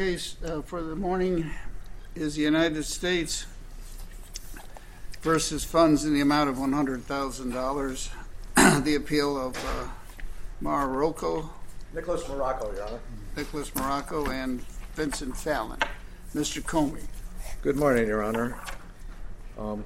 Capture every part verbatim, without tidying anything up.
case uh, for the morning is the United States versus funds in the amount of one hundred thousand dollars. The appeal of uh, Marocco. Nicholas Marocco, Your Honor. Nicholas Marocco and Vincent Fallon. Mister Comey. Good morning, Your Honor. Um,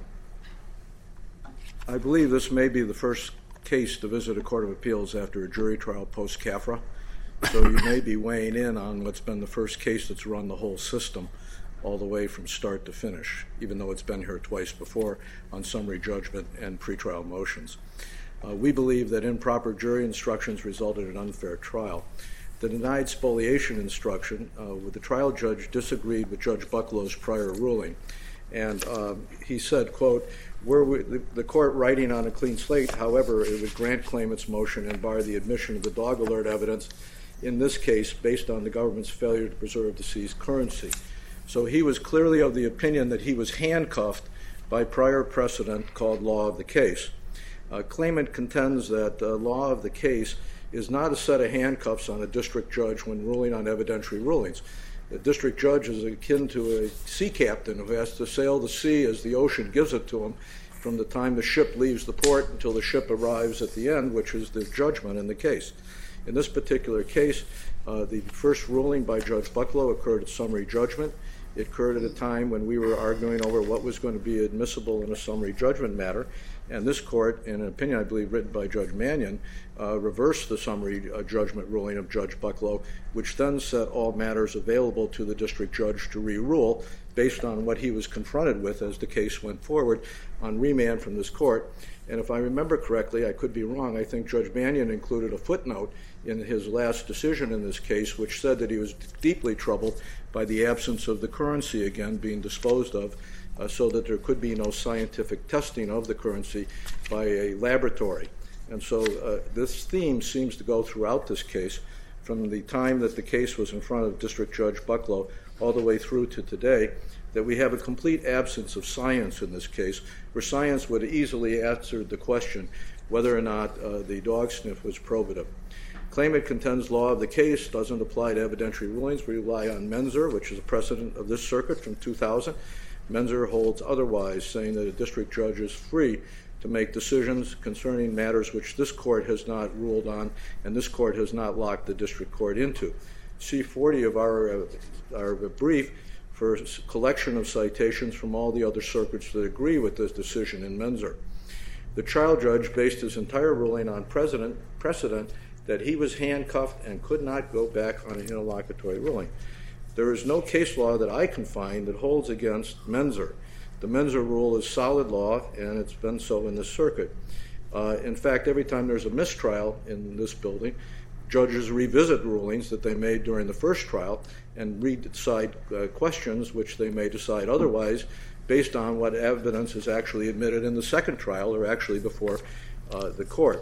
I believe this may be the first case to visit a court of appeals after a jury trial post-CAFRA, so you may be weighing in on what's been the first case that's run the whole system all the way from start to finish, even though it's been here twice before on summary judgment and pretrial motions. Uh, we believe that improper jury instructions resulted in an unfair trial. The denied spoliation instruction, uh, with the trial judge disagreed with Judge Bucklow's prior ruling. And uh, he said, quote, were we, the, the court writing on a clean slate, however, it would grant claimant's motion and bar the admission of the dog alert evidence in this case based on the government's failure to preserve the seized currency. So he was clearly of the opinion that he was handcuffed by prior precedent called law of the case. Uh, claimant contends that uh, law of the case is not a set of handcuffs on a district judge when ruling on evidentiary rulings. The district judge is akin to a sea captain who has to sail the sea as the ocean gives it to him from the time the ship leaves the port until the ship arrives at the end, which is the judgment in the case. In this particular case, uh, the first ruling by Judge Bucklow occurred at summary judgment. It occurred at a time when we were arguing over what was going to be admissible in a summary judgment matter. And this court, in an opinion I believe written by Judge Mannion, uh, reversed the summary uh, judgment ruling of Judge Bucklow, which then set all matters available to the district judge to re-rule based on what he was confronted with as the case went forward on remand from this court. And if I remember correctly, I could be wrong, I think Judge Mannion included a footnote in his last decision in this case which said that he was deeply troubled by the absence of the currency again being disposed of, uh, so that there could be no scientific testing of the currency by a laboratory. And so uh, this theme seems to go throughout this case from the time that the case was in front of District Judge Bucklow all the way through to today, that we have a complete absence of science in this case, where science would easily answer the question whether or not uh, the dog sniff was probative. Claimant contends law of the case doesn't apply to evidentiary rulings. We rely on Menzer, which is a precedent of this circuit from two thousand. Menzer holds otherwise, saying that a district judge is free to make decisions concerning matters which this court has not ruled on and this court has not locked the district court into. C forty of our, uh, our brief for a collection of citations from all the other circuits that agree with this decision in Menzer. The trial judge based his entire ruling on precedent, precedent that he was handcuffed and could not go back on an interlocutory ruling. There is no case law that I can find that holds against Menzer. The Menzer rule is solid law, and it's been so in this circuit. Uh, in fact, every time there's a mistrial in this building, judges revisit rulings that they made during the first trial and re-decide uh, questions which they may decide otherwise based on what evidence is actually admitted in the second trial or actually before uh, the court.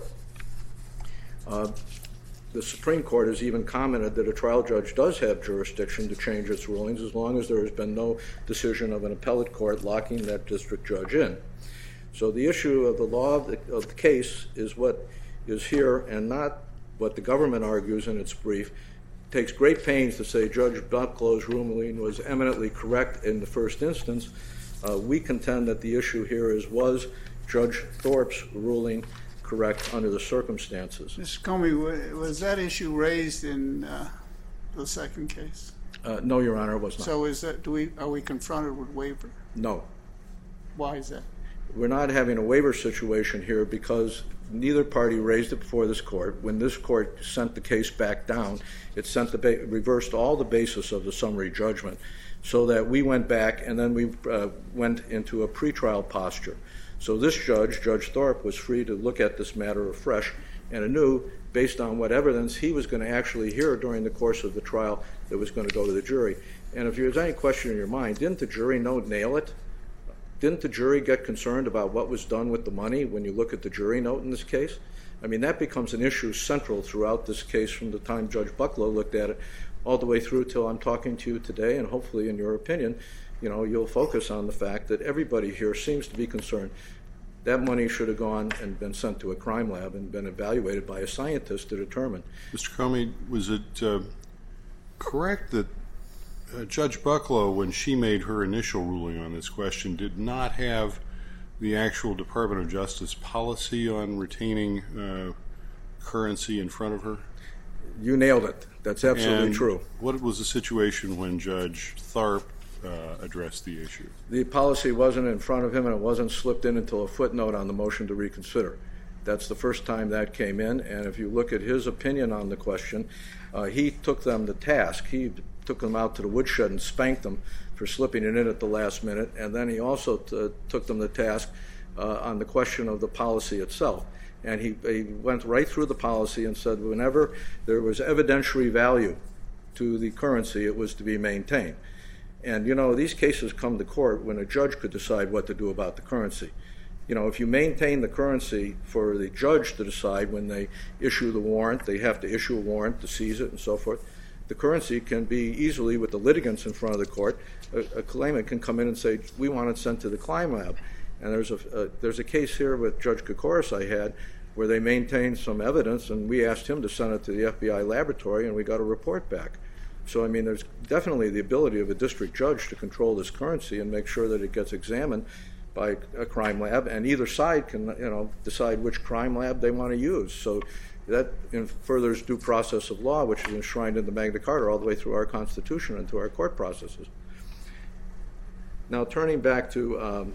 Uh, the Supreme Court has even commented that a trial judge does have jurisdiction to change its rulings as long as there has been no decision of an appellate court locking that district judge in. So the issue of the law of the, of the case is what is here and not what the government argues in its brief. It takes great pains to say Judge Bucklow's ruling was eminently correct in the first instance. Uh, we contend that the issue here is, was Judge Thorpe's ruling correct under the circumstances? Mister Comey, was that issue raised in uh, the second case? Uh, no, Your Honor, it was not. So is that, do we, are we confronted with waiver? No. Why is that? We're not having a waiver situation here because neither party raised it before this court. When this court sent the case back down, it sent the ba- reversed all the basis of the summary judgment so that we went back and then we uh, went into a pretrial posture. So this judge, Judge Thorpe, was free to look at this matter afresh and anew based on what evidence he was going to actually hear during the course of the trial that was going to go to the jury. And if there's any question in your mind, didn't the jury know nail it? Didn't the jury get concerned about what was done with the money when you look at the jury note in this case? I mean, that becomes an issue central throughout this case from the time Judge Bucklow looked at it all the way through till I'm talking to you today, and hopefully, in your opinion, you know, you'll focus on the fact that everybody here seems to be concerned that money should have gone and been sent to a crime lab and been evaluated by a scientist to determine. Mister Comey, was it uh, correct that uh, Judge Bucklow, when she made her initial ruling on this question, did not have the actual Department of Justice policy on retaining uh, currency in front of her? You nailed it. That's absolutely and true. What was the situation when Judge Tharp uh, addressed the issue? The policy wasn't in front of him, and it wasn't slipped in until a footnote on the motion to reconsider. That's the first time that came in, and if you look at his opinion on the question, uh, he took them to task. He took them out to the woodshed and spanked them for slipping it in at the last minute, and then he also t- took them to task uh, on the question of the policy itself. And he, he went right through the policy and said whenever there was evidentiary value to the currency, it was to be maintained. And, you know, these cases come to court when a judge could decide what to do about the currency. You know, if you maintain the currency for the judge to decide when they issue the warrant, they have to issue a warrant to seize it and so forth. The currency can be easily, with the litigants in front of the court, a, a claimant can come in and say, we want it sent to the crime lab. And there's a, a there's a case here with Judge Kokoris I had where they maintained some evidence, and we asked him to send it to the F B I laboratory, and we got a report back. So, I mean, there's definitely the ability of a district judge to control this currency and make sure that it gets examined by a crime lab, and either side can, you know, decide which crime lab they want to use. So that furthers due process of law, which is enshrined in the Magna Carta all the way through our Constitution and to our court processes. Now, turning back to um,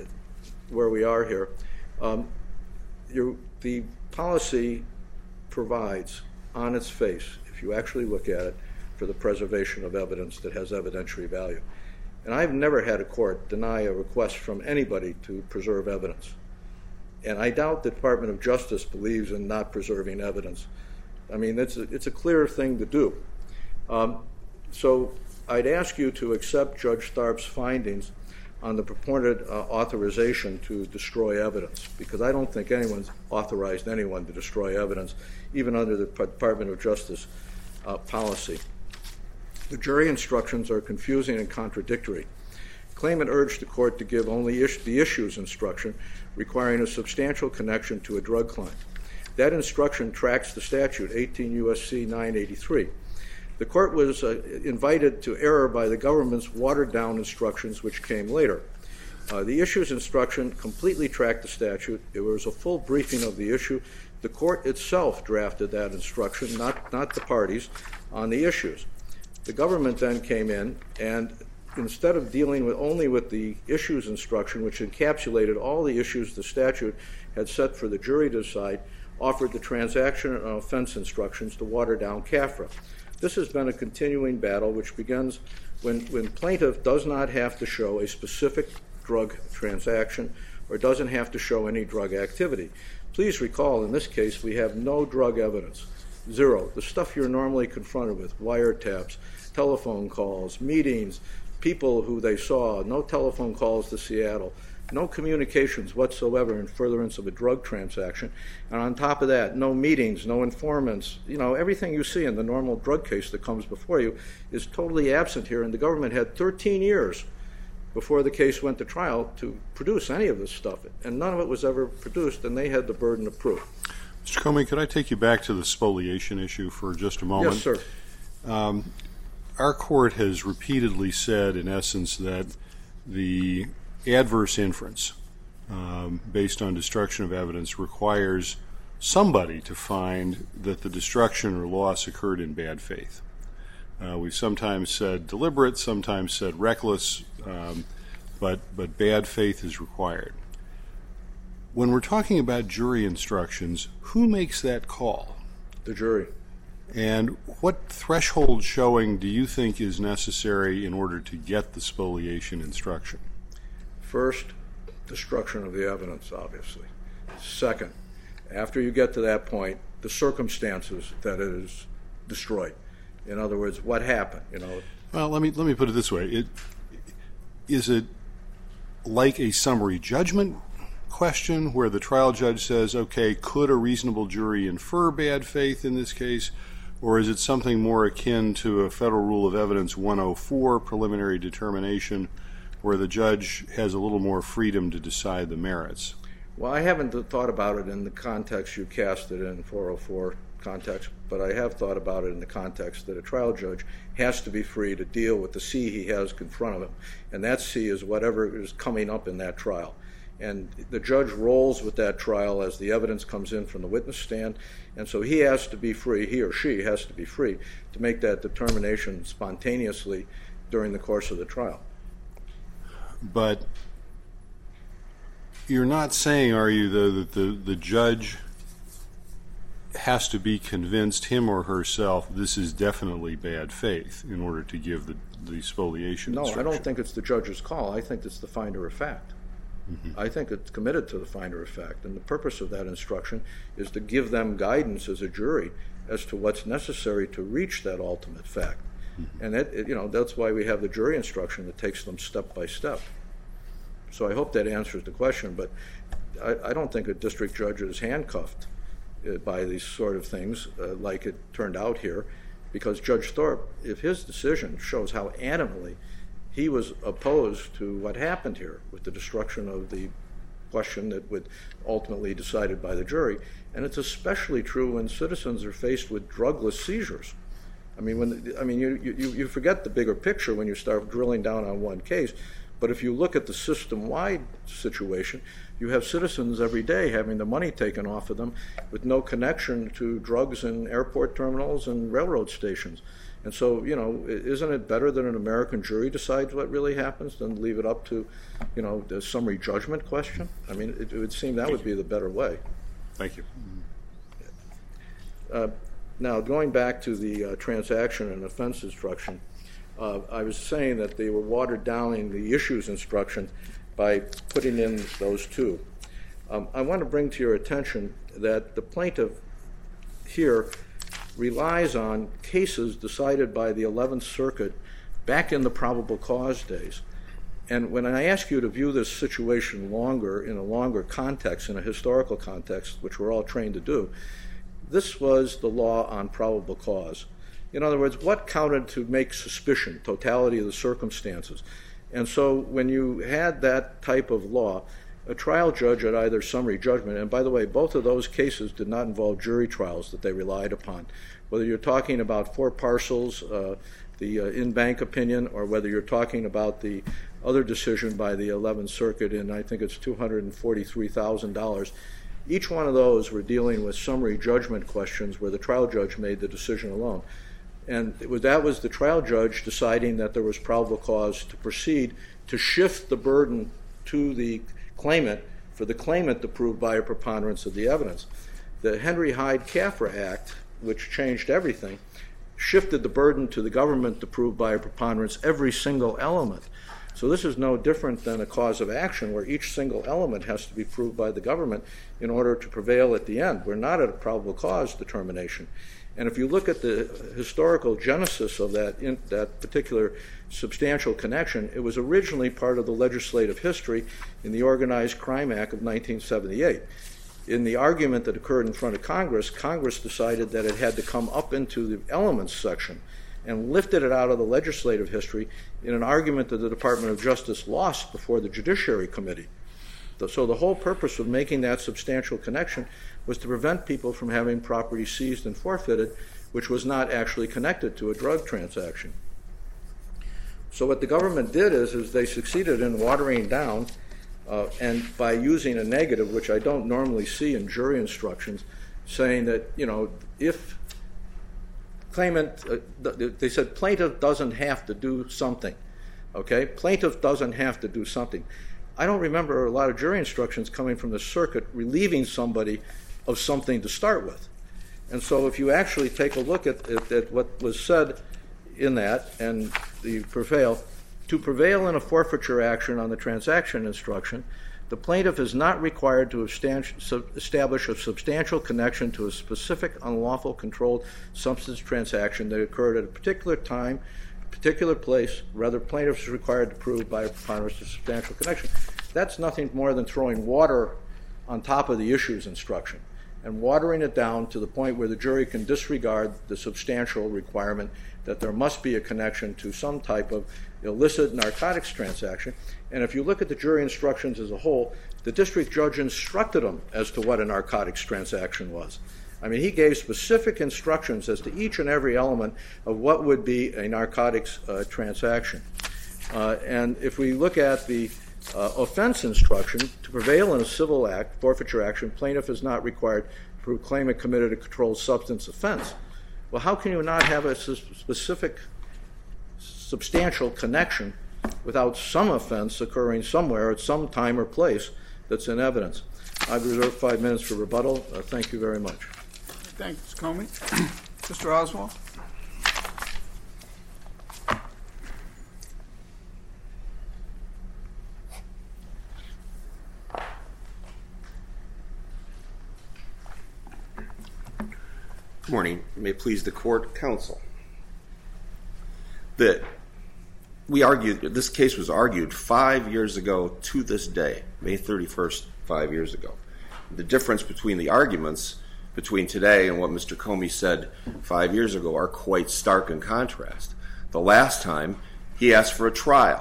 where we are here, um, you, the policy provides on its face, if you actually look at it, for the preservation of evidence that has evidentiary value. And I've never had a court deny a request from anybody to preserve evidence. And I doubt the Department of Justice believes in not preserving evidence. I mean, it's a, it's a clear thing to do. Um, so I'd ask you to accept Judge Tharp's findings on the purported uh, authorization to destroy evidence, because I don't think anyone's authorized anyone to destroy evidence, even under the Department of Justice uh, policy. The jury instructions are confusing and contradictory. Claimant urged the court to give only is- the issues instruction requiring a substantial connection to a drug crime. That instruction tracks the statute, eighteen U S C nine eighty-three. The court was uh, invited to error by the government's watered-down instructions, which came later. Uh, the issues instruction completely tracked the statute. It was a full briefing of the issue. The court itself drafted that instruction, not, not the parties, on the issues. The government then came in and, instead of dealing with only with the issues instruction, which encapsulated all the issues the statute had set for the jury to decide, offered the transaction and offense instructions to water down C A F R A. This has been a continuing battle, which begins when, when plaintiff does not have to show a specific drug transaction or doesn't have to show any drug activity. Please recall, in this case, we have no drug evidence, zero. The stuff you're normally confronted with, wiretaps, telephone calls, meetings, people who they saw, no telephone calls to Seattle, no communications whatsoever in furtherance of a drug transaction, and on top of that, no meetings, no informants. You know, everything you see in the normal drug case that comes before you is totally absent here, and the government had thirteen years before the case went to trial to produce any of this stuff, and none of it was ever produced, and they had the burden of proof. Mister Comey, could I take you back to the spoliation issue for just a moment? Yes, sir. Um, our court has repeatedly said, in essence, that the adverse inference um, based on destruction of evidence requires somebody to find that the destruction or loss occurred in bad faith. Uh, we've sometimes said deliberate, sometimes said reckless, um, but, but bad faith is required. When we're talking about jury instructions, who makes that call? The jury. And what threshold showing do you think is necessary in order to get the spoliation instruction? First, destruction of the evidence, obviously. Second, after you get to that point, the circumstances that it is destroyed. In other words, what happened, you know? Well, let me let me put it this way. It, is it like a summary judgment question where the trial judge says, okay, could a reasonable jury infer bad faith in this case? Or is it something more akin to a Federal Rule of Evidence one oh four preliminary determination where the judge has a little more freedom to decide the merits? Well, I haven't thought about it in the context you cast it in, four oh four context, but I have thought about it in the context that a trial judge has to be free to deal with the sea he has in front of him, and that sea is whatever is coming up in that trial. And the judge rolls with that trial as the evidence comes in from the witness stand, and so he has to be free, he or she has to be free to make that determination spontaneously during the course of the trial. But you're not saying, are you, though, that the, the judge has to be convinced, him or herself, this is definitely bad faith in order to give the, the spoliation No, instruction? I don't think it's the judge's call. I think it's the finder of fact. Mm-hmm. I think it's committed to the finder of fact, and the purpose of that instruction is to give them guidance as a jury as to what's necessary to reach that ultimate fact. Mm-hmm. And it, it, you know, that's why we have the jury instruction that takes them step by step. So I hope that answers the question, but I, I don't think a district judge is handcuffed uh, by these sort of things uh, like it turned out here, because Judge Thorpe, if his decision shows how adamantly he was opposed to what happened here with the destruction of the question that would ultimately be decided by the jury. And it's especially true when citizens are faced with drugless seizures. I mean, when I mean, you, you, you forget the bigger picture when you start drilling down on one case. But if you look at the system-wide situation, you have citizens every day having the money taken off of them with no connection to drugs in airport terminals and railroad stations. And so, you know, isn't it better that an American jury decides what really happens than leave it up to, you know, the summary judgment question? I mean, it, it would seem that would be the better way. Thank you. Uh, now, going back to the uh, transaction and offense instruction, uh, I was saying that they were watered down in the issues instruction by putting in those two. Um, I want to bring to your attention that the plaintiff here relies on cases decided by the eleventh Circuit back in the probable cause days. And when I ask you to view this situation longer, in a longer context, in a historical context, which we're all trained to do, this was the law on probable cause. In other words, what counted to make suspicion, totality of the circumstances. And so when you had that type of law, a trial judge at either summary judgment, and by the way, both of those cases did not involve jury trials that they relied upon. Whether you're talking about four parcels, uh, the uh, in-bank opinion, or whether you're talking about the other decision by the eleventh Circuit in, I think it's two hundred forty-three thousand dollars, each one of those were dealing with summary judgment questions where the trial judge made the decision alone. And it was, that was the trial judge deciding that there was probable cause to proceed to shift the burden to the claimant for the claimant to prove by a preponderance of the evidence. The Henry Hyde-Caffra Act, which changed everything, shifted the burden to the government to prove by a preponderance every single element. So this is no different than a cause of action where each single element has to be proved by the government in order to prevail at the end. We're not at a probable cause determination. And if you look at the historical genesis of that, in, that particular substantial connection, it was originally part of the legislative history in the Organized Crime Act of nineteen seventy-eight. In the argument that occurred in front of Congress, Congress decided that it had to come up into the elements section and lifted it out of the legislative history in an argument that the Department of Justice lost before the Judiciary Committee. So the whole purpose of making that substantial connection was to prevent people from having property seized and forfeited, which was not actually connected to a drug transaction. So what the government did is, is they succeeded in watering down, uh, and by using a negative, which I don't normally see in jury instructions, saying that, you know, if claimant, uh, they said plaintiff doesn't have to do something, okay? Plaintiff doesn't have to do something. I don't remember a lot of jury instructions coming from the circuit relieving somebody of something to start with. And so if you actually take a look at, at, at what was said in that and the prevail, to prevail in a forfeiture action on the transaction instruction, the plaintiff is not required to establish a substantial connection to a specific unlawful controlled substance transaction that occurred at a particular time, particular place. Rather, plaintiff is required to prove by a preponderance of substantial connection. That's nothing more than throwing water on top of the issues instruction and watering it down to the point where the jury can disregard the substantial requirement that there must be a connection to some type of illicit narcotics transaction. And if you look at the jury instructions as a whole, the district judge instructed them as to what a narcotics transaction was. I mean, he gave specific instructions as to each and every element of what would be a narcotics uh, transaction. Uh, and if we look at the uh, offense instruction, to prevail in a civil act, forfeiture action, plaintiff is not required to prove claimant committed a controlled substance offense. Well, how can you not have a specific, substantial connection without some offense occurring somewhere at some time or place that's in evidence? I've reserved five minutes for rebuttal. Uh, thank you very much. Thank you, Mister Comey. Mister Oswald? Good morning. May it please the court, counsel. That we argued, this case was argued five years ago to this day, May thirty-first, five years ago. The difference between the arguments between today and what Mister Comey said five years ago are quite stark in contrast. The last time, he asked for a trial.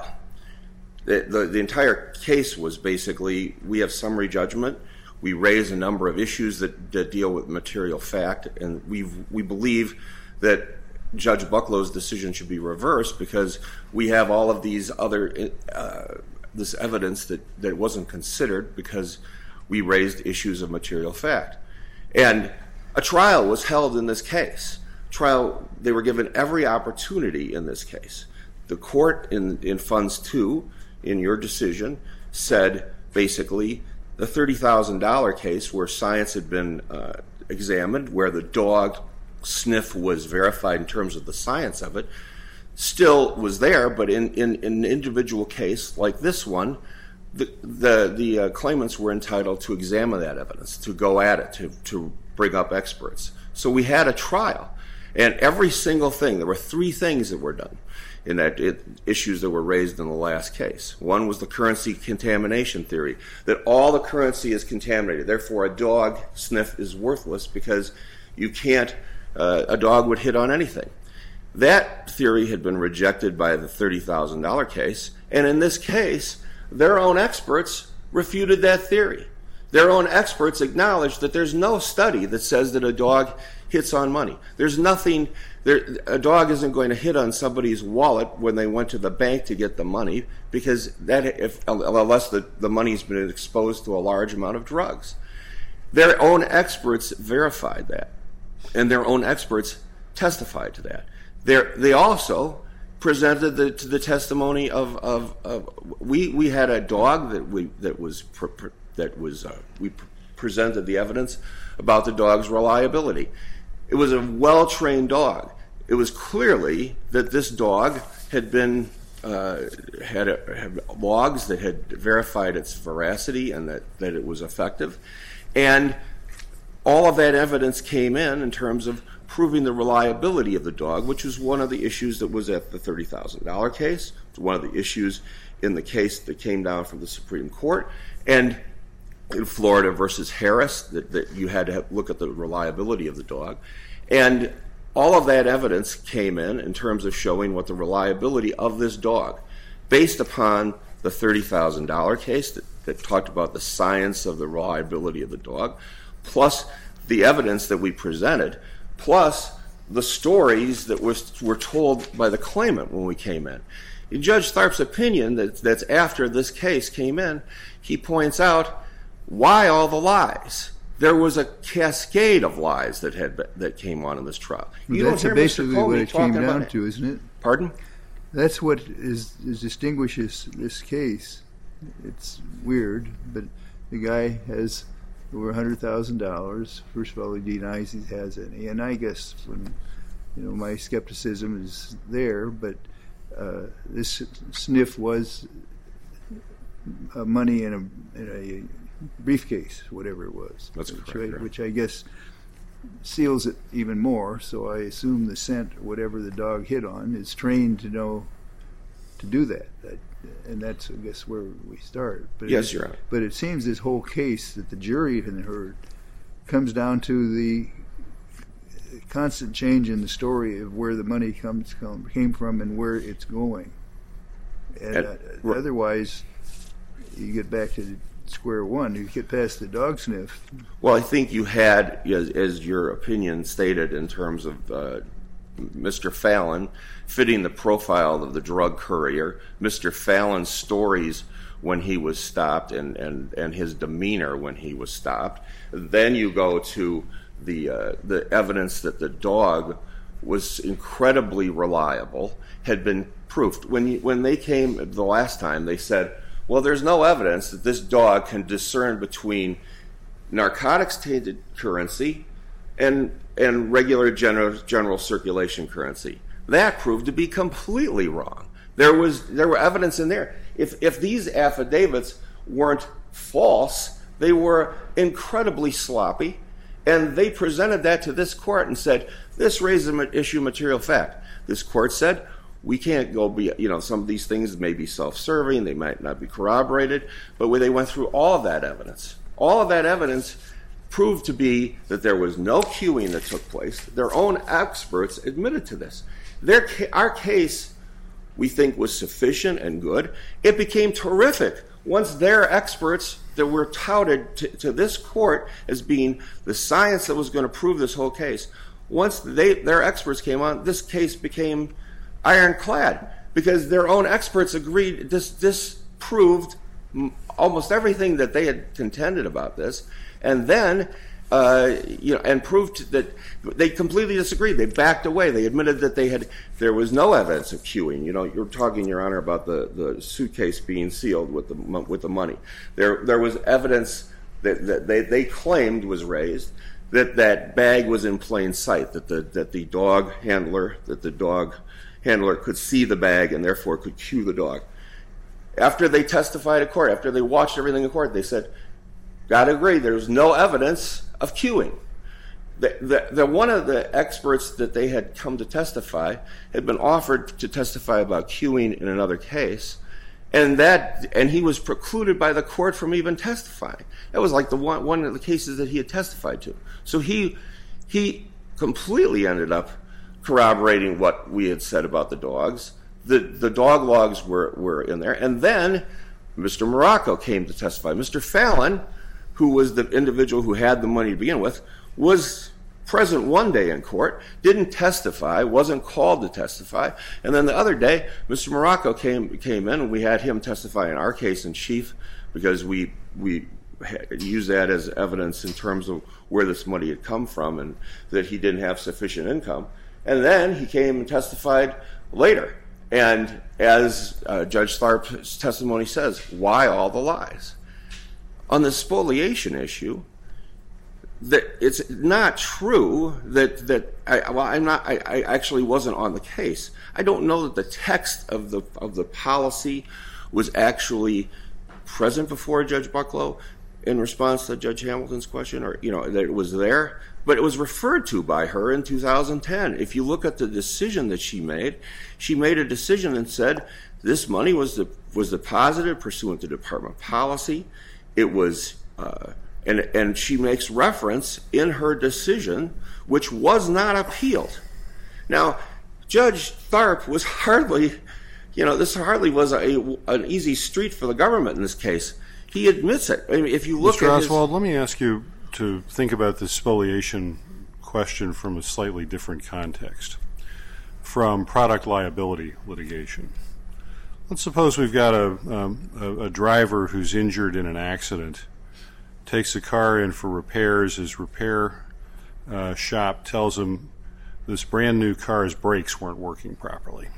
The, the, the entire case was basically, we have summary judgment, we raise a number of issues that, that deal with material fact, and we we believe that Judge Bucklow's decision should be reversed because we have all of these other, uh, this evidence that, that wasn't considered because we raised issues of material fact. And a trial was held in this case. Trial, they were given every opportunity in this case. The court in, in Funds two, in your decision, said basically the thirty thousand dollars case where science had been uh, examined, where the dog sniff was verified in terms of the science of it, still was there, but in, in, in an individual case like this one, the the, the uh, claimants were entitled to examine that evidence, to go at it, to, to bring up experts. So we had a trial, and every single thing, there were three things that were done in that it, issues that were raised in the last case. One was the currency contamination theory, that all the currency is contaminated. Therefore, a dog sniff is worthless because you can't, uh, a dog would hit on anything. That theory had been rejected by the thirty thousand dollars case, and in this case, their own experts refuted that theory. Their own experts acknowledged that there's no study that says that a dog hits on money. There's nothing, there, a dog isn't going to hit on somebody's wallet when they went to the bank to get the money because that, if, unless the, the money's been exposed to a large amount of drugs. Their own experts verified that, and their own experts testified to that. They're, they also presented the, to the testimony of, of, of we, we had a dog that we that was pr- pr- that was uh, we pr- presented the evidence about the dog's reliability. It was a well-trained dog. It was clearly that this dog had been uh, had, a, had logs that had verified its veracity and that, that it was effective, and all of that evidence came in in terms of proving the reliability of the dog, which was one of the issues that was at the thirty thousand dollars case. It's one of the issues in the case that came down from the Supreme Court. And in Florida versus Harris, that, that you had to look at the reliability of the dog. And all of that evidence came in in terms of showing what the reliability of this dog, based upon the thirty thousand dollars case that, that talked about the science of the reliability of the dog, plus the evidence that we presented, plus the stories that was, were told by the claimant when we came in. In Judge Tharp's opinion, that, that's after this case came in, he points out why all the lies. There was a cascade of lies that had that came on in this trial. Well, you that's don't hear basically Mister Comey what it came talking down about to, isn't it? Pardon? That's what is, is distinguishes this case. It's weird, but the guy has over a hundred thousand dollars. First of all, he denies he has any, and I guess when you know my skepticism is there, but uh, this sniff was uh, money in a, in a briefcase, whatever it was. That's which, correct. I, which I guess seals it even more. So I assume the scent, whatever the dog hit on, is trained to know to do that. that and that's, I guess, where we start. But Yes, it, Your Honor. But it seems this whole case that the jury had heard comes down to the constant change in the story of where the money comes come, came from and where it's going. And And- uh, otherwise, you get back to square one. You get past the dog sniff. Well, I think you had, as, as your opinion stated, in terms of uh, Mister Fallon fitting the profile of the drug courier, Mister Fallon's stories when he was stopped, and, and, and his demeanor when he was stopped. Then you go to the uh, the evidence that the dog was incredibly reliable, had been proofed. When you, when they came the last time, they said, well, there's no evidence that this dog can discern between narcotics-tainted currency and and regular general, general circulation currency. That proved to be completely wrong. There was there were evidence in there. If if these affidavits weren't false, they were incredibly sloppy, and they presented that to this court and said, this raises an issue of material fact. This court said, we can't go be, you know, some of these things may be self-serving, they might not be corroborated, but when they went through all of that evidence, all of that evidence proved to be that there was no queuing that took place. Their own experts admitted to this. Their, our case, we think, was sufficient and good. It became terrific once their experts that were touted to, to this court as being the science that was going to prove this whole case, once they, their experts came on, this case became ironclad because their own experts agreed this, this proved almost everything that they had contended about this, and then uh, you know, and proved that they completely disagreed. They backed away. They admitted that they had there was no evidence of queuing. You know, you're talking, Your Honor, about the, the suitcase being sealed with the with the money. There there was evidence that, that they, they claimed was raised that that bag was in plain sight. That the that the dog handler that the dog handler could see the bag and therefore could cue the dog. After they testified in court, after they watched everything in court, they said, "Gotta agree, there's no evidence of queuing." The, the, the, one of the experts that they had come to testify had been offered to testify about queuing in another case, and that and he was precluded by the court from even testifying. That was like the one, one of the cases that he had testified to. So he he completely ended up corroborating what we had said about the dogs. The the dog logs were, were in there, and then Mister Morocco came to testify. Mister Fallon, who was the individual who had the money to begin with, was present one day in court, didn't testify, wasn't called to testify, and then the other day, Mister Morocco came came in, and we had him testify in our case in chief because we we used that as evidence in terms of where this money had come from and that he didn't have sufficient income. And then he came and testified later. And as uh, Judge Tharp's testimony says, why all the lies? On the spoliation issue, that it's not true that that I, well, I'm not. I, I actually wasn't on the case. I don't know that the text of the of the policy was actually present before Judge Bucklow in response to Judge Hamilton's question, or you know that it was there, but it was referred to by her in two thousand ten. If you look at the decision that she made, she made a decision and said this money was the, was deposited pursuant to department policy. It was, uh, and and she makes reference in her decision, which was not appealed. Now, Judge Tharp was hardly, you know, this hardly was a, an easy street for the government in this case. He admits it. I mean, if you look Mister at Oswald, his, let me ask you to think about this spoliation question from a slightly different context, from product liability litigation. Let's suppose we've got a, um, a, a driver who's injured in an accident, takes a car in for repairs. His repair uh, shop tells him this brand new car's brakes weren't working properly.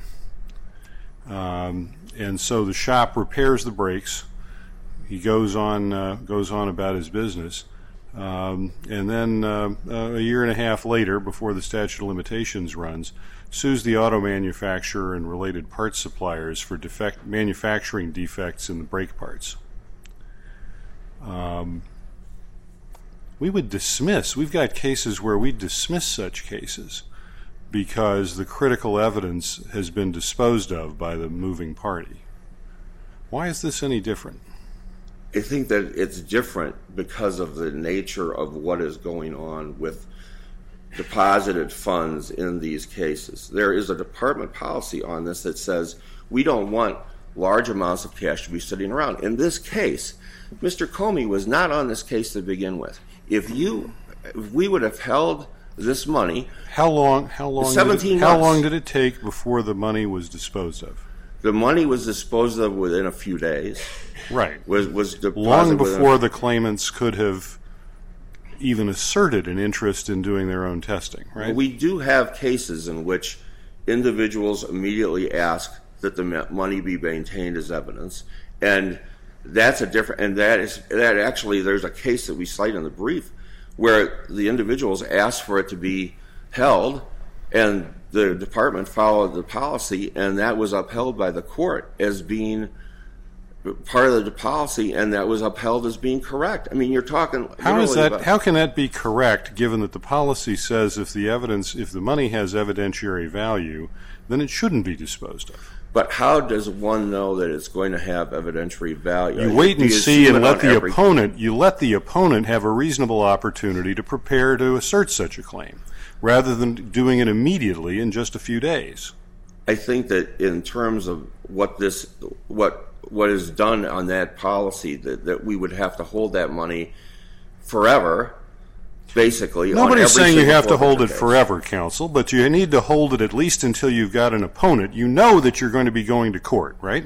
Um, and so the shop repairs the brakes. He goes on uh, goes on about his business. Um, and then uh, uh, a year and a half later, before the statute of limitations runs, sues the auto manufacturer and related parts suppliers for defect, manufacturing defects in the brake parts. Um, we would dismiss, we've got cases where we dismiss such cases because the critical evidence has been disposed of by the moving party. Why is this any different? I think that it's different because of the nature of what is going on with deposited funds in these cases. There is a department policy on this that says we don't want large amounts of cash to be sitting around. In this case, Mister Comey was not on this case to begin with. If you, if we would have held this money, how long? How long? seventeen did it, how months. long did it take before the money was disposed of? The money was disposed of within a few days. Right. Was was deposited long before within, the claimants could have even asserted an interest in doing their own testing. Right. We do have cases in which individuals immediately ask that the money be maintained as evidence, and that's a different. And that is that actually there's a case that we cite in the brief where the individuals asked for it to be held, and the department followed the policy, and that was upheld by the court as being part of the policy, and that was upheld as being correct. I mean, you're talking. How is that? About, how can that be correct, given that the policy says if the evidence, if the money has evidentiary value, then it shouldn't be disposed of? But how does one know that it's going to have evidentiary value? You wait and Do you see, assume and it let on the every- opponent. You let the opponent have a reasonable opportunity to prepare to assert such a claim, rather than doing it immediately in just a few days. I think that in terms of what this, what what is done on that policy, that, that we would have to hold that money forever, basically. on Nobody's every saying you single have to hold forfeiture it case. forever, counsel, but you need to hold it at least until you've got an opponent. You know that you're going to be going to court, right?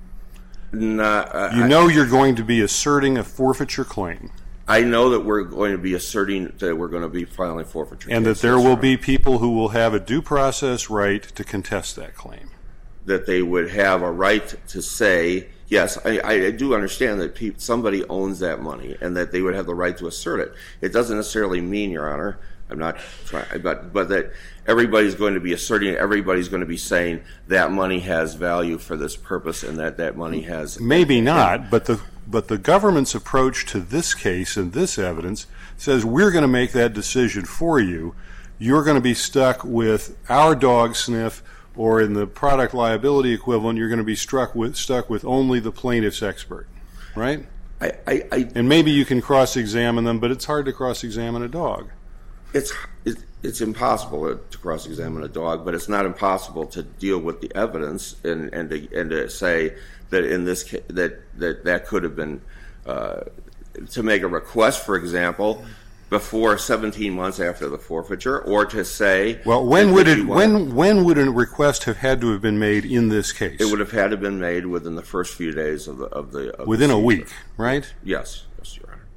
Nah, uh, You know you're going to be asserting a forfeiture claim, I know that we're going to be asserting that we're going to be filing forfeiture and that cases, there will be people who will have a due process right to contest that claim. that they would have a right to say, yes, I, I do understand that pe- somebody owns that money and that they would have the right to assert it. It doesn't necessarily mean, Your Honor, I'm not trying, but, but that everybody's going to be asserting, everybody's going to be saying that money has value for this purpose and that that money has... Maybe not, but the but the government's approach to this case and this evidence says we're going to make that decision for you. You're going to be stuck with our dog sniff, or in the product liability equivalent, you're going to be struck with, stuck with only the plaintiff's expert, right? I, I, I, And maybe you can cross-examine them, but it's hard to cross-examine a dog. it's, it's it's impossible to cross-examine a dog, but it's not impossible to deal with the evidence and and to, and to say that in this case, that that that could have been uh, to make a request, for example, before seventeen months after the forfeiture, or to say, Well, when that would you it want- when when would a request have had to have been made in this case? it would have had to been made within the first few days of the of the of the Within a seizure. week, right? Yes, yes, Your Honor.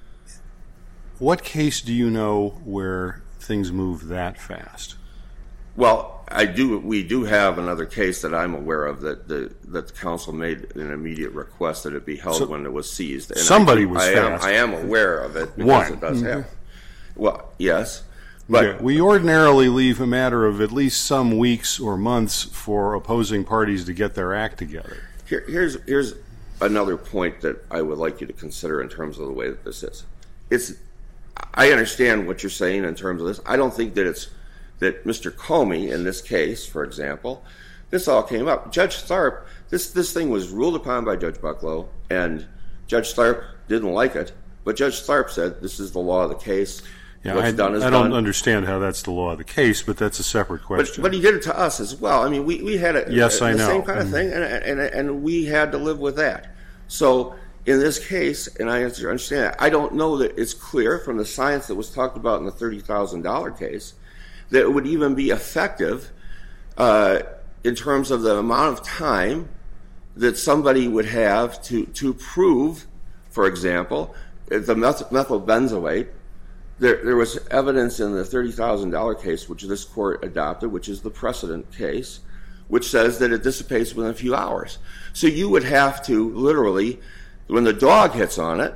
What case do you know where things move that fast? Well, I do. We do have another case that I'm aware of that the that the council made an immediate request that it be held So- when it was seized. And Somebody I, do- was I am, fast. I am aware of it because One. it does happen. Well, yes, but Okay. We ordinarily leave a matter of at least some weeks or months for opposing parties to get their act together. Here, here's here's another point that I would like you to consider in terms of the way that this is. It's I understand what you're saying in terms of this. I don't think that it's that Mister Comey in this case, for example, this all came up. Judge Tharp, this this thing was ruled upon by Judge Bucklow, and Judge Tharp didn't like it, but Judge Tharp said this is the law of the case. Yeah, What's I, done is I don't done. understand how that's the law of the case, but that's a separate But, question. but he did it to us as well. I mean, we, we had a, Yes, a, I the know. same kind of thing, and, and and we had to live with that. So in this case, and I understand that, I don't know that it's clear from the science that was talked about in the thirty thousand dollars case that it would even be effective uh, in terms of the amount of time that somebody would have to, to prove, for example, the meth- methylbenzoate. There, there was evidence in the thirty thousand dollars case, which this court adopted, which is the precedent case, which says that it dissipates within a few hours. So you would have to literally, when the dog hits on it,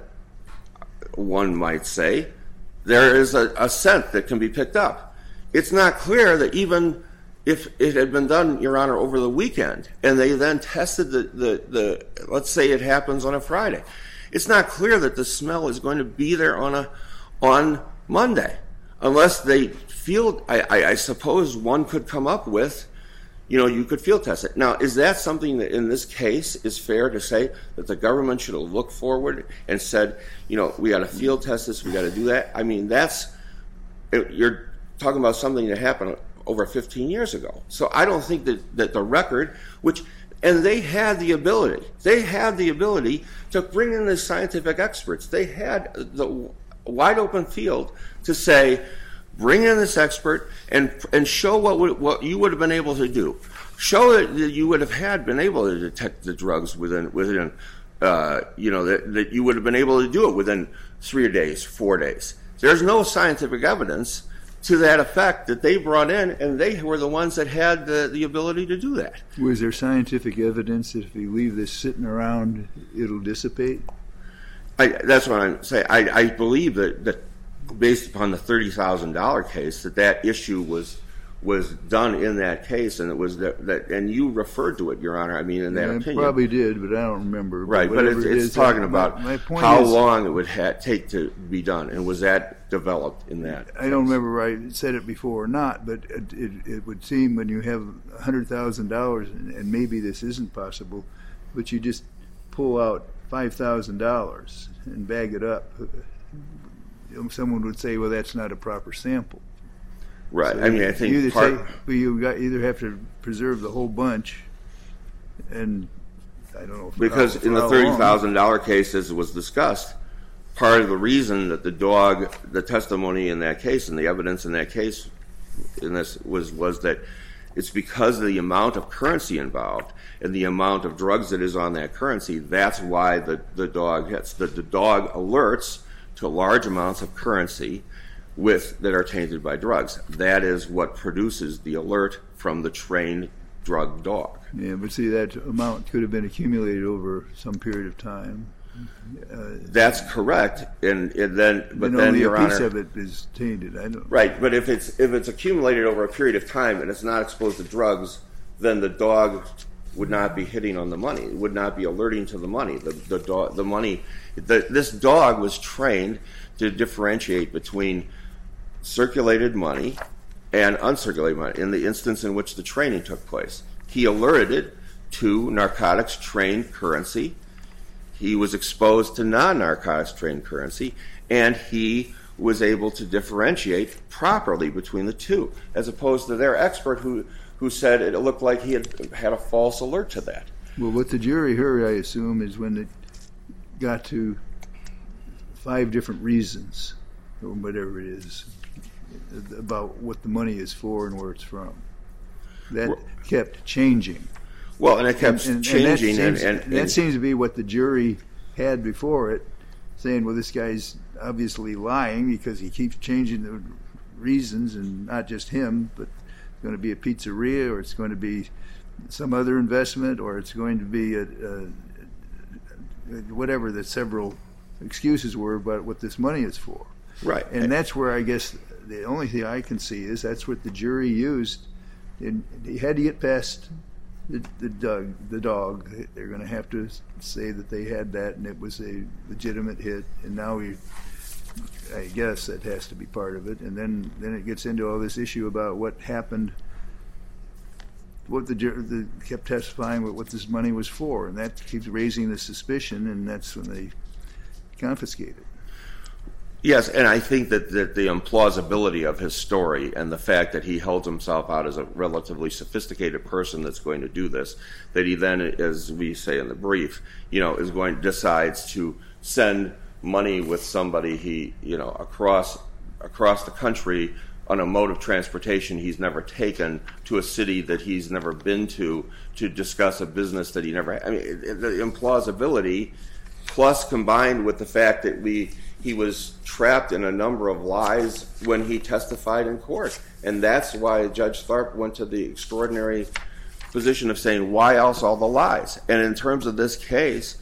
one might say, there is a, a scent that can be picked up. It's not clear that even if it had been done, Your Honor, over the weekend, and they then tested the, the, the let's say it happens on a Friday, it's not clear that the smell is going to be there on a on Monday, unless they field, I, I, I suppose one could come up with, you know, you could field test it. Now, is that something that in this case is fair to say that the government should have looked forward and said, you know, we got to field test this, we got to do that? I mean, that's, you're talking about something that happened over fifteen years ago. So I don't think that, that the record, which And they had the ability. They had the ability to bring in the scientific experts. They had the wide open field to say, bring in this expert and and show what would, what you would have been able to do. Show that you would have had been able to detect the drugs within within uh, you know that, that you would have been able to do it within three days, four days. There's no scientific evidence to that effect that they brought in, and they were the ones that had the, the ability to do that. Was there scientific evidence that if you leave this sitting around, it'll dissipate? I, that's what I'm saying. I, I believe that, that based upon the thirty thousand dollars case, that that issue was was done in that case, and it was that, that and you referred to it, Your Honor. I mean, in that yeah, opinion, I probably did, but I don't remember. Right, but it's, it it's is, talking uh, about my, my point how is, long it would ha- take to be done, and was that developed in that? I don't remember if I said it before or not, but it, it, it would seem when you have a hundred thousand dollars, and maybe this isn't possible, but you just pull out five thousand dollars and bag it up. Someone would say, "Well, that's not a proper sample." Right. So I mean, you I think either part. say, well, you got either have to preserve the whole bunch, and I don't know. For Because how, in for the how thirty long. thousand dollars case, as was discussed, part of the reason that the dog, the testimony in that case and the evidence in that case in this was, was that it's because of the amount of currency involved and the amount of drugs that is on that currency. That's why the, the dog hits. The, the dog alerts to large amounts of currency with that are tainted by drugs. That is what produces the alert from the trained drug dog. Yeah, but see, that amount could have been accumulated over some period of time. Uh, That's correct, and, and then, but and then, only Your a piece Honor, of it is tainted. I don't. right? But if it's if it's accumulated over a period of time and it's not exposed to drugs, then the dog would not be hitting on the money. It would not be alerting to the money. The the dog, the money. The, this dog was trained to differentiate between circulated money and uncirculated money in the instance in which the training took place. He alerted it to narcotics trained currency. He was exposed to non-narcotics trained currency, and he was able to differentiate properly between the two, as opposed to their expert who, who said it looked like he had had a false alert to that. Well, what the jury heard, I assume, is when it got to five different reasons, or whatever it is, about what the money is for and where it's from. That Well, kept changing. Well, and it kept And- and- and changing, that and, seems, and, and, that seems to be what the jury had before it, saying, well, this guy's obviously lying because he keeps changing the reasons, and not just him, but it's going to be a pizzeria, or it's going to be some other investment, or it's going to be a, a, whatever the several excuses were about what this money is for. right. And that's where I guess the only thing I can see is that's what the jury used. And he had to get past the, the dog. The dog. They're going to have to say that they had that, and it was a legitimate hit. And now we, I guess that has to be part of it. And then, then it gets into all this issue about what happened. What the jury the, kept testifying what, what this money was for, and that keeps raising the suspicion, and that's when they confiscate it. Yes, and I think that, that the implausibility of his story and the fact that he held himself out as a relatively sophisticated person that's going to do this, that he then, as we say in the brief, you know, is going decides to send money with somebody he, you know, across across the country on a mode of transportation he's never taken, to a city that he's never been to, to discuss a business that he never. I mean, the implausibility, plus combined with the fact that we. He was trapped in a number of lies when he testified in court. And that's why Judge Tharp went to the extraordinary position of saying, why else all the lies? And in terms of this case,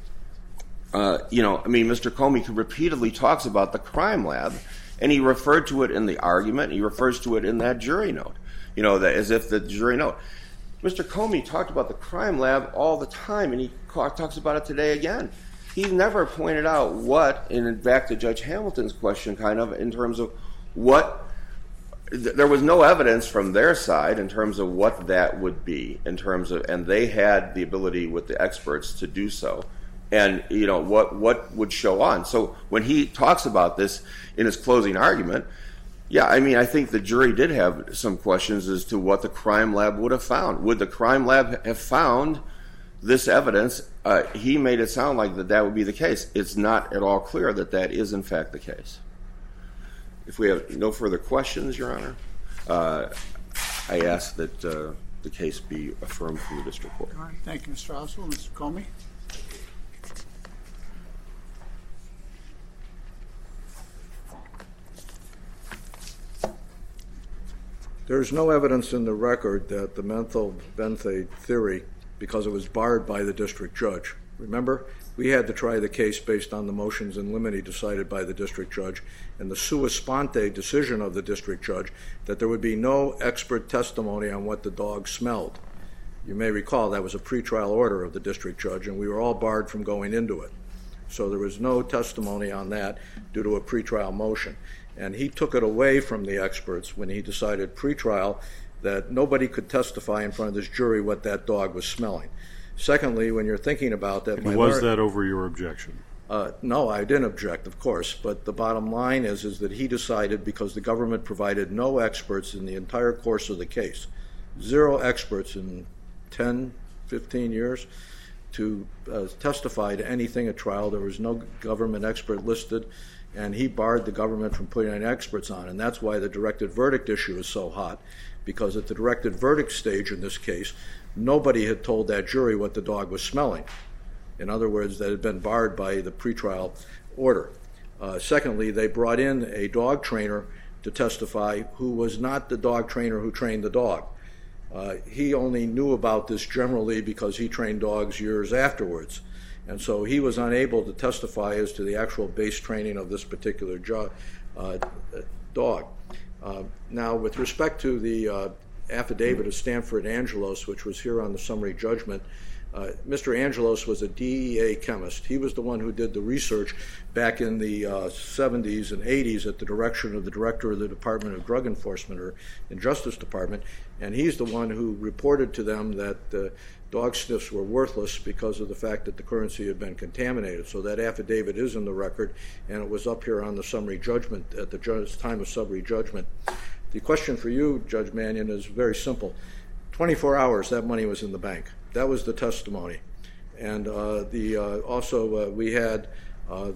uh, you know, I mean, Mister Comey repeatedly talks about the crime lab, and he referred to it in the argument, he refers to it in that jury note, you know, that, as if the jury note. Mister Comey talked about the crime lab all the time, and he talks about it today again. He never pointed out what, and back to Judge Hamilton's question, kind of, in terms of what, th- there was no evidence from their side in terms of what that would be, in terms of, and they had the ability with the experts to do so, and, you know, what, what would show on. So when he talks about this in his closing argument, Yeah, I mean, I think the jury did have some questions as to what the crime lab would have found. Would the crime lab have found this evidence? Uh, he made it sound like that that would be the case. It's not at all clear that that is, in fact, the case. If we have no further questions, Your Honor, uh, I ask that uh, the case be affirmed from the district court. All right. Thank you, Mister Oswald. Mister Comey? There's no evidence in the record that the menthol benthate theory, because it was barred by the district judge. Remember, we had to try the case based on the motions in limine decided by the district judge and the sua sponte decision of the district judge that there would be no expert testimony on what the dog smelled. You may recall that was a pretrial order of the district judge, and we were all barred from going into it. So there was no testimony on that due to a pretrial motion. And he took it away from the experts when he decided pretrial that nobody could testify in front of this jury what that dog was smelling. Secondly, when you're thinking about that... And was that over your objection? Uh, no, I didn't object, of course. But the bottom line is, is that he decided, because the government provided no experts in the entire course of the case, zero experts in ten, fifteen years, to uh, testify to anything at trial. There was no government expert listed, and he barred the government from putting any experts on. And that's why the directed verdict issue is so hot, because at the directed verdict stage in this case, nobody had told that jury what the dog was smelling. In other words, that had been barred by the pretrial order. Uh, secondly, they brought in a dog trainer to testify who was not the dog trainer who trained the dog. Uh, he only knew about this generally because he trained dogs years afterwards. And so he was unable to testify as to the actual base training of this particular jo- uh, dog. Uh, now, with respect to the uh, affidavit of Stanford Angelos, which was here on the summary judgment, uh, Mister Angelos was a D E A chemist. He was the one who did the research back in the uh, seventies and eighties at the direction of the director of the Department of Drug Enforcement, or in Justice Department, and he's the one who reported to them that uh, dog sniffs were worthless because of the fact that the currency had been contaminated. So that affidavit is in the record, and it was up here on the summary judgment at the judge's time of summary judgment. The question for you, Judge Mannion, is very simple. twenty-four hours, that money was in the bank. That was the testimony. And uh, the uh, also uh, we had uh,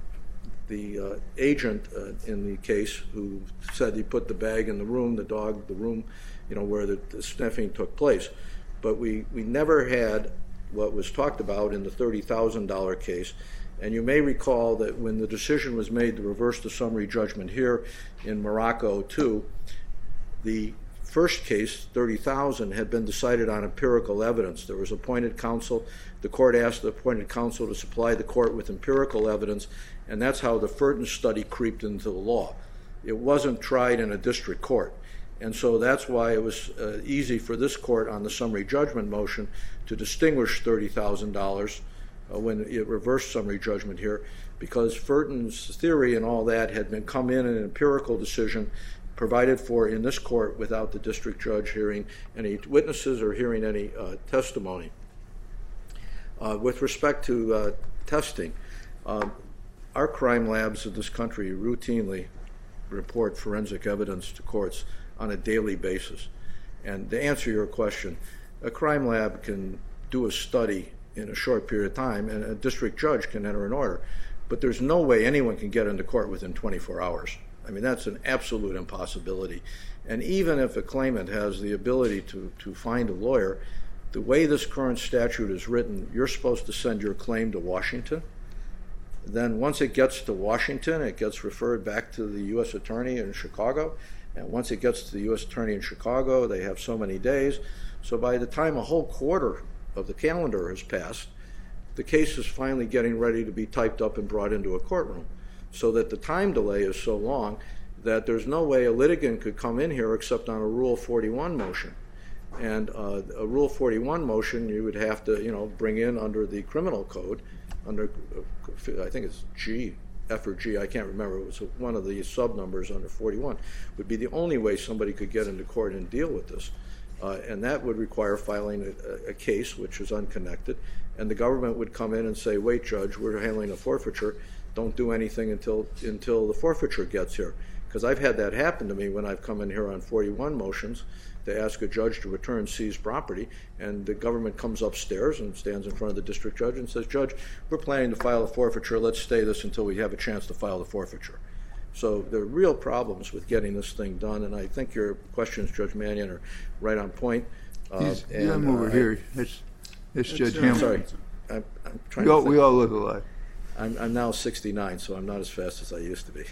the uh, agent uh, in the case who said he put the bag in the room, the dog, the room, you know, where the, the sniffing took place. But we, we never had what was talked about in the thirty thousand dollars case. And you may recall that when the decision was made to reverse the summary judgment here in Morocco too, the first case, thirty thousand dollars, had been decided on empirical evidence. There was appointed counsel. The court asked the appointed counsel to supply the court with empirical evidence, and that's how the Furton study creeped into the law. It wasn't tried in a district court. And so that's why it was uh, easy for this court on the summary judgment motion to distinguish thirty thousand dollars uh, when it reversed summary judgment here, because Furton's theory and all that had been come in an empirical decision provided for in this court without the district judge hearing any witnesses or hearing any uh, testimony. Uh, with respect to uh, testing, uh, our crime labs in this country routinely report forensic evidence to courts on a daily basis. And to answer your question, a crime lab can do a study in a short period of time, and a district judge can enter an order. But there's no way anyone can get into court within twenty-four hours. I mean, that's an absolute impossibility. And even if a claimant has the ability to, to find a lawyer, the way this current statute is written, you're supposed to send your claim to Washington. Then once it gets to Washington, it gets referred back to the U S attorney in Chicago. And once it gets to the U S attorney in Chicago, they have so many days. So by the time a whole quarter of the calendar has passed, the case is finally getting ready to be typed up and brought into a courtroom. So that the time delay is so long that there's no way a litigant could come in here except on a Rule forty-one motion. And uh, a Rule forty-one motion you would have to, you know, bring in under the criminal code, under, I think it's G, F or G, I can't remember, it was one of the sub-numbers under forty-one, would be the only way somebody could get into court and deal with this. Uh, and that would require filing a, a case which is unconnected, and the government would come in and say, wait, Judge, we're handling a forfeiture, don't do anything until until the forfeiture gets here. Because I've had that happen to me when I've come in here on forty-one motions to ask a judge to return seized property, and the government comes upstairs and stands in front of the district judge and says, Judge, we're planning to file a forfeiture. Let's stay this until we have a chance to file the forfeiture. So there are real problems with getting this thing done, and I think your questions, Judge Mannion, are right on point. Uh, He's, and, I'm over uh, here. That's, that's Judge uh, Hamilton. Sorry, I'm, I'm trying We all, to think. we all look alike. I'm, I'm now sixty-nine, so I'm not as fast as I used to be.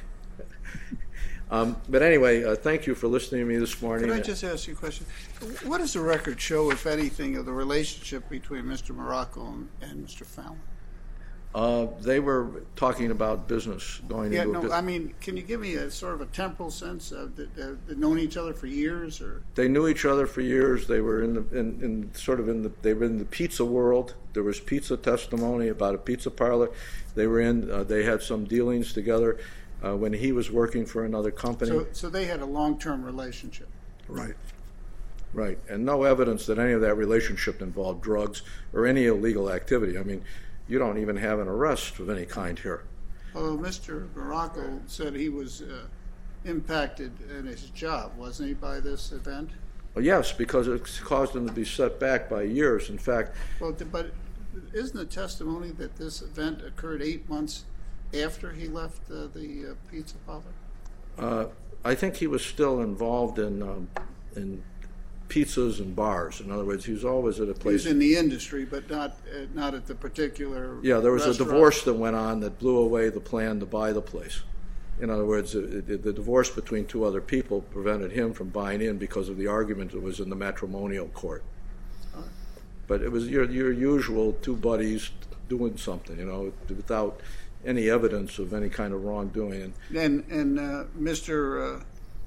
um, but anyway, uh, thank you for listening to me this morning. Could I just ask you a question? What does the record show, if anything, of the relationship between Mister Morocco and, and Mister Fallon? Uh, they were talking about business, going Yeah, into a no, bus- I mean, can you give me a sort of a temporal sense of that uh, they've known each other for years, or? They knew each other for years. They were in the in, in sort of in the they were in the pizza world. There was pizza testimony about a pizza parlor. They were in. Uh, they had some dealings together uh, when he was working for another company. So, so they had a long-term relationship. Right. Right. And no evidence that any of that relationship involved drugs or any illegal activity. I mean, you don't even have an arrest of any kind here. Although Mister Morocco said he was uh, impacted in his job, wasn't he, by this event? Well, yes, because it caused him to be set back by years. In fact, Well, th- but isn't the testimony that this event occurred eight months after he left uh, the uh, pizza parlor? uh, I think he was still involved in um, in pizzas and bars. In other words, he was always at a He place. was in the industry, but not uh, not at the particular. Yeah, there was restaurant. a divorce that went on that blew away the plan to buy the place. In other words, it, it, the divorce between two other people prevented him from buying in because of the argument that was in the matrimonial court. But it was your your usual two buddies doing something, you know, without any evidence of any kind of wrongdoing. And And and uh, Mister Uh,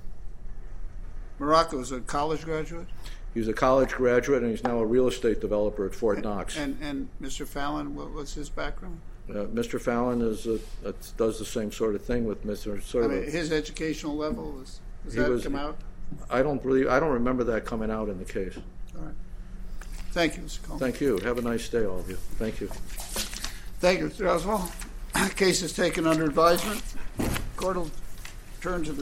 Morocco is a college graduate, he's a college graduate, and he's now a real estate developer at Fort Knox. and and Mister Fallon, what was his background? Uh, Mister Fallon is a, a, does the same sort of thing with Mister Sort I of. mean, a- his educational level was does He that was- come out? I don't really, I don't remember that coming out in the case. All right. Thank you, Mister Coleman. Thank you. Have a nice day, all of you. Thank you. Thank you, Mister Oswald. Case is taken under advisement. Court will turn to the